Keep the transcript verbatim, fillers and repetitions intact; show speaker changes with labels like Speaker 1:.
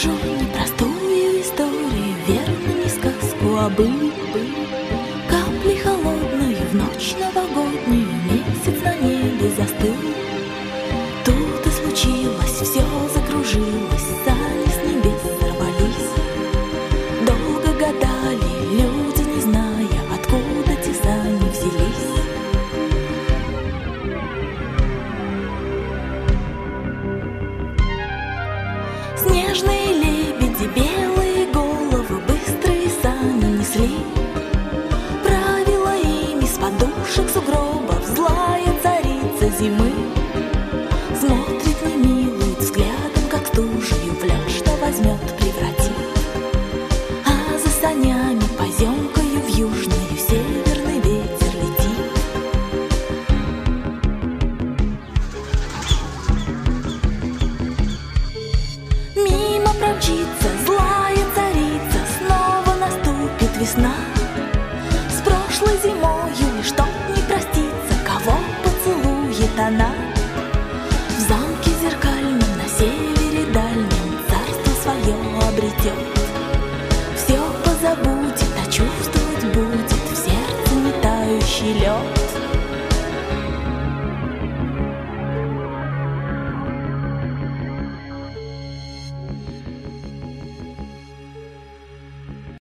Speaker 1: Расскажу непростую историю, верно, не сказку, а быль. Капли холодную в ночь новогоднюю, месяц на небе застыл. Тут и случилось, все закружилось, сани с небес сорвались. Долго гадали люди, не зная, откуда те сани взялись. Снежные лебеди, белые головы, быстрые сани несли. Правила ими с подушек сугробов злая царица зимы. Смотрит немилым взглядом, как стужею в лед, что возьмет, превратит. А за санями поземкою в южную северный ветер летит. Мимо промчится злая царица, снова наступит весна. С прошлой зимою ничто не простится, кого поцелует она. В замке зеркальном на севере дальнем царство свое обретет. Все позабудет, а чувствовать будет в сердце не тающий лед.